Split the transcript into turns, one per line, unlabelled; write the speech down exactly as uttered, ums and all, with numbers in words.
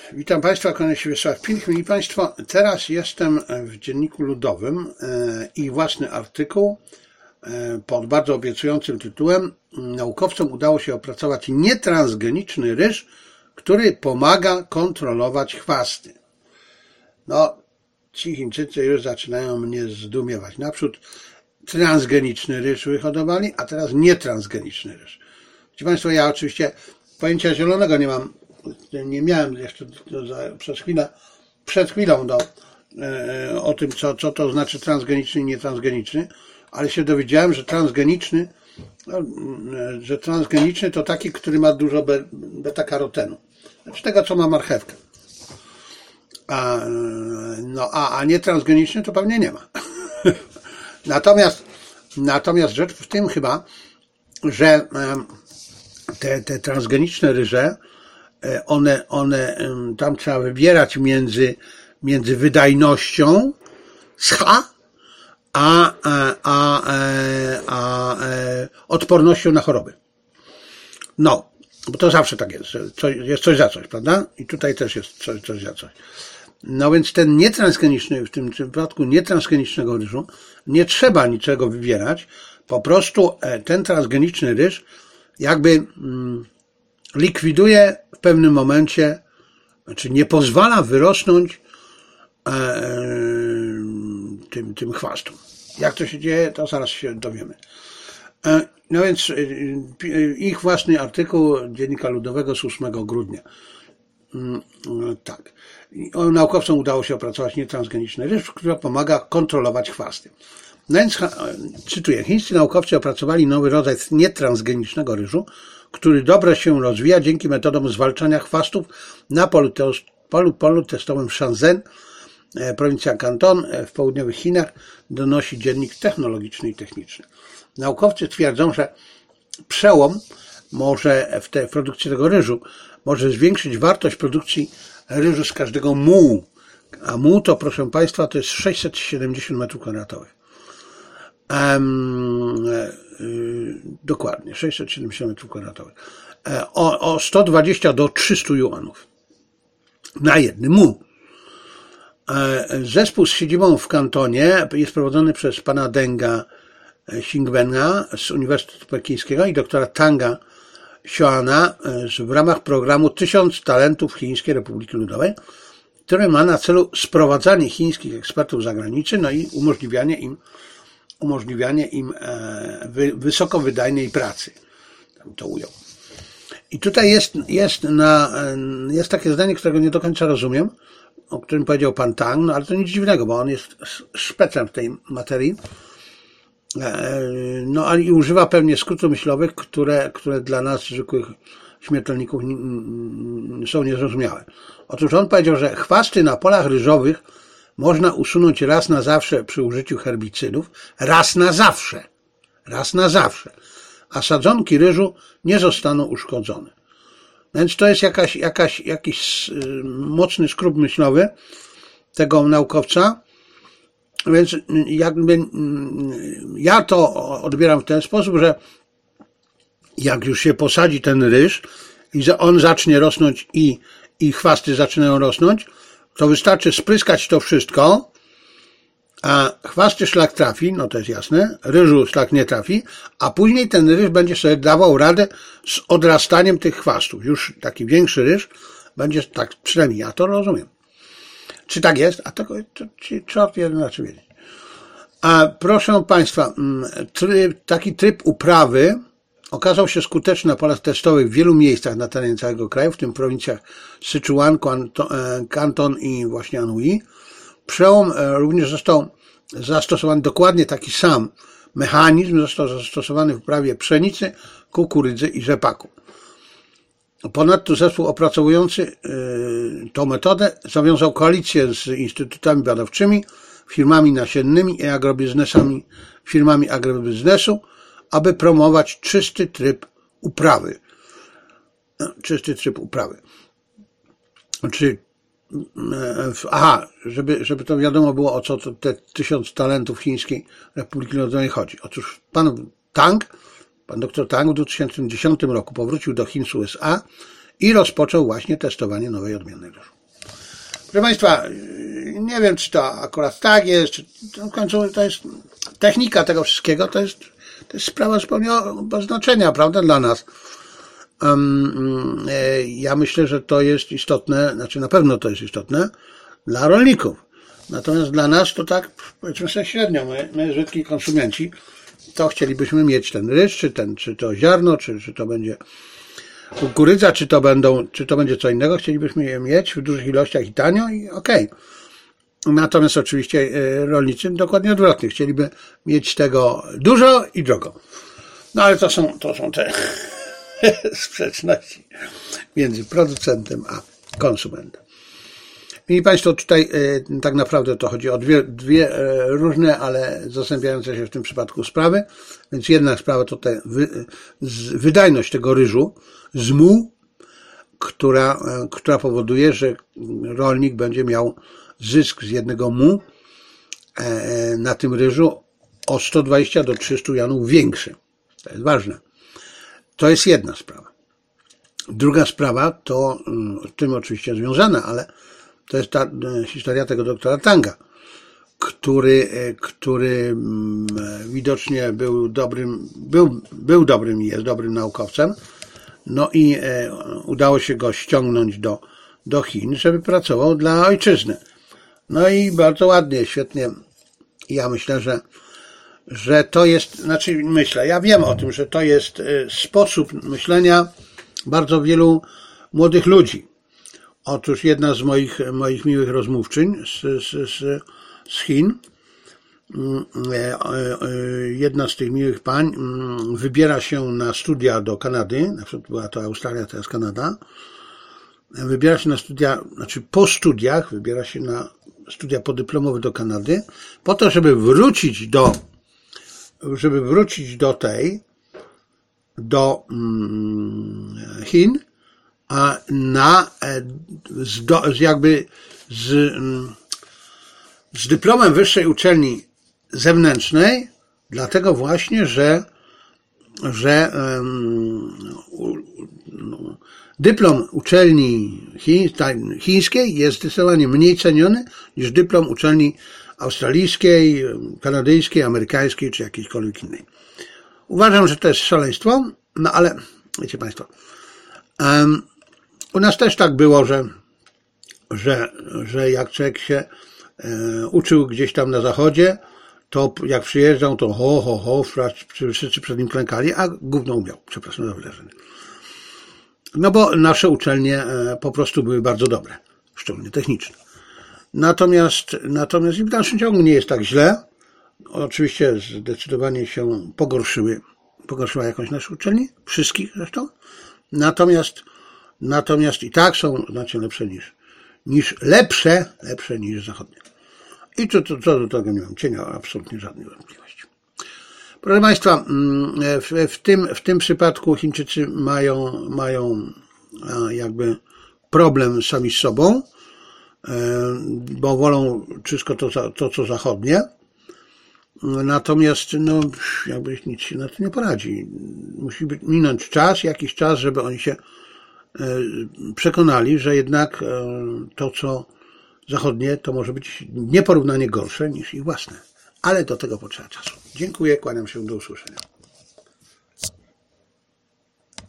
Witam Państwa, kłaniam się Wiesław Pilch. Mili Państwo, teraz jestem w Dzienniku Ludowym i własny artykuł pod bardzo obiecującym tytułem naukowcom udało się opracować nietransgeniczny ryż, który pomaga kontrolować chwasty. No, ci Chińczycy już zaczynają mnie zdumiewać. Naprzód transgeniczny ryż wyhodowali, a teraz nietransgeniczny ryż. Ci Państwo, ja oczywiście pojęcia zielonego nie mam, nie miałem jeszcze przez chwilę, przed chwilą do, e, o tym, co, co to znaczy transgeniczny i nietransgeniczny, ale się dowiedziałem, że transgeniczny, no, że transgeniczny to taki, który ma dużo be, beta-karotenu. Znaczy tego, co ma marchewka. A, no, a, a nietransgeniczny to pewnie nie ma. natomiast, natomiast rzecz w tym chyba, że te, te transgeniczne ryże, one, one tam trzeba wybierać między, między wydajnością z H, a, a, a, a, a odpornością na choroby. No, bo to zawsze tak jest, że coś, jest coś za coś, prawda? I tutaj też jest coś, coś za coś. No więc ten nietransgeniczny, w tym przypadku nietransgenicznego ryżu, nie trzeba niczego wybierać, po prostu ten transgeniczny ryż jakby mm, likwiduje w pewnym momencie, znaczy nie pozwala wyrosnąć e, tym, tym chwastom. Jak to się dzieje, to zaraz się dowiemy. E, no więc e, ich własny artykuł Dziennika Ludowego z ósmego grudnia. E, tak. Naukowcom udało się opracować nietransgeniczny ryż, który pomaga kontrolować chwasty. No więc, cytuję, chińscy naukowcy opracowali nowy rodzaj nietransgenicznego ryżu, który dobrze się rozwija dzięki metodom zwalczania chwastów na polu, te, polu, polu testowym w Shenzhen, prowincja Kanton w południowych Chinach, donosi dziennik technologiczny i techniczny. Naukowcy twierdzą, że przełom może w, te, w produkcji tego ryżu może zwiększyć wartość produkcji ryżu z każdego mułu. A muł to, proszę Państwa, to jest sześćset siedemdziesiąt metrów kwadratowych. Um, yy, dokładnie, sześćset siedemdziesiąt metrów kwadratowych. E, o, o sto dwadzieścia do trzystu juanów na jedny muł. E, zespół z siedzibą w Kantonie jest prowadzony przez pana Denga Xingwenga z Uniwersytetu Pekińskiego i doktora Tanga Xiaona w ramach programu Tysiąc Talentów Chińskiej Republiki Ludowej, który ma na celu sprowadzanie chińskich ekspertów z zagranicy, no i umożliwianie im umożliwianie im wysokowydajnej pracy. Tam to ujął. I tutaj jest, jest, na, jest takie zdanie, którego nie do końca rozumiem, o którym powiedział pan Tang, no ale to nic dziwnego, bo on jest szpecem w tej materii. No ale i używa pewnie skrótów myślowych, które, które dla nas, zwykłych śmiertelników, są niezrozumiałe. Otóż on powiedział, że chwasty na polach ryżowych można usunąć raz na zawsze przy użyciu herbicydów, raz na zawsze, raz na zawsze, a sadzonki ryżu nie zostaną uszkodzone. Więc to jest jakaś, jakaś, jakiś mocny skrót myślowy tego naukowca, więc jakby ja to odbieram w ten sposób, że jak już się posadzi ten ryż i że on zacznie rosnąć i, i chwasty zaczynają rosnąć, to wystarczy spryskać to wszystko, a chwasty szlak trafi, no to jest jasne, ryżu szlak nie trafi, a później ten ryż będzie sobie dawał radę z odrastaniem tych chwastów. Już taki większy ryż będzie, tak przynajmniej ja to rozumiem. Czy tak jest? A to, to czort jeden znaczy wiedzieć. A proszę Państwa, tryb, taki tryb uprawy okazał się skuteczny na polach testowych w wielu miejscach na terenie całego kraju, w tym prowincjach Sichuan, Kanton i właśnie Anhui. Przełom również został zastosowany dokładnie taki sam mechanizm, został zastosowany w uprawie pszenicy, kukurydzy i rzepaku. Ponadto zespół opracowujący tą metodę zawiązał koalicję z instytutami badawczymi, firmami nasiennymi i agrobiznesami, firmami agrobiznesu, aby promować czysty tryb uprawy. Czysty tryb uprawy. Znaczy, aha, żeby, żeby to wiadomo było, o co to te tysiąc talentów Chińskiej Republiki Ludowej chodzi. Otóż pan Tang, pan doktor Tang w dwa tysiące dziesiątym roku powrócił do Chin z U S A i rozpoczął właśnie testowanie nowej odmiany ryżu. Proszę Państwa, nie wiem, czy to akurat tak jest, czy to w końcu to jest technika tego wszystkiego, to jest, to jest sprawa zupełnie bez znaczenia, prawda, dla nas. Um, ja myślę, że to jest istotne, znaczy na pewno to jest istotne dla rolników. Natomiast dla nas to tak, powiedzmy sobie średnio, my, my zwykli konsumenci, to chcielibyśmy mieć ten ryż, czy, ten, czy to ziarno, czy, czy to będzie kukurydza, czy to będą, czy to będzie co innego, chcielibyśmy je mieć w dużych ilościach i tanio i okej. Okay. Natomiast oczywiście rolnicy dokładnie odwrotnie, chcieliby mieć tego dużo i drogo. No ale to są, to są te sprzeczności między producentem a konsumentem. I Państwo, tutaj e, tak naprawdę to chodzi o dwie, dwie e, różne, ale zastępujące się w tym przypadku sprawy. Więc jedna sprawa to te wy, z, wydajność tego ryżu z muł, która, e, która powoduje, że rolnik będzie miał zysk z jednego mułu e, na tym ryżu o sto dwadzieścia do trzystu janów większy. To jest ważne. To jest jedna sprawa. Druga sprawa to z tym oczywiście związana, ale to jest ta historia tego doktora Tanga, który, który widocznie był dobrym, był, był dobrym i jest dobrym naukowcem. No i udało się go ściągnąć do, do Chin, żeby pracował dla ojczyzny. No i bardzo ładnie, świetnie. Ja myślę, że, że to jest, znaczy myślę, ja wiem o tym, że to jest sposób myślenia bardzo wielu młodych ludzi. Otóż jedna z moich, moich miłych rozmówczyń z, z, z, z Chin, jedna z tych miłych pań wybiera się na studia do Kanady, na przykład była to Australia, teraz Kanada, wybiera się na studia, znaczy po studiach, wybiera się na studia podyplomowe do Kanady, po to, żeby wrócić do, żeby wrócić do tej, do Chin, a na, z, do, z jakby z, z dyplomem wyższej uczelni zewnętrznej, dlatego właśnie, że, że um, no, dyplom uczelni chińskiej jest zdecydowanie mniej ceniony niż dyplom uczelni australijskiej, kanadyjskiej, amerykańskiej czy jakiejkolwiek innej. Uważam, że to jest szaleństwo, no ale wiecie Państwo, um, u nas też tak było, że, że, że jak człowiek się e, uczył gdzieś tam na zachodzie, to jak przyjeżdżał, to ho, ho, ho, wszyscy przed nim klękali, a gówno umiał, przepraszam za wyrażenie. No bo nasze uczelnie e, po prostu były bardzo dobre, szczególnie techniczne. Natomiast, natomiast i w dalszym ciągu nie jest tak źle. Oczywiście zdecydowanie się pogorszyły, pogorszyła jakość naszych uczelni, wszystkich zresztą. Natomiast Natomiast i tak są znacznie lepsze niż, niż lepsze, lepsze niż zachodnie. I co, co, co do tego nie mam cienia absolutnie żadnej wątpliwości. Proszę Państwa, w, w, tym, w tym przypadku Chińczycy mają, mają jakby problem sami z sobą, bo wolą wszystko to, to co zachodnie. Natomiast no, jakby nic się na to nie poradzi. Musi minąć czas, jakiś czas, żeby oni się przekonali, że jednak to, co zachodnie, to może być nieporównanie gorsze niż ich własne. Ale do tego potrzeba czasu. Dziękuję, kłaniam się, do usłyszenia.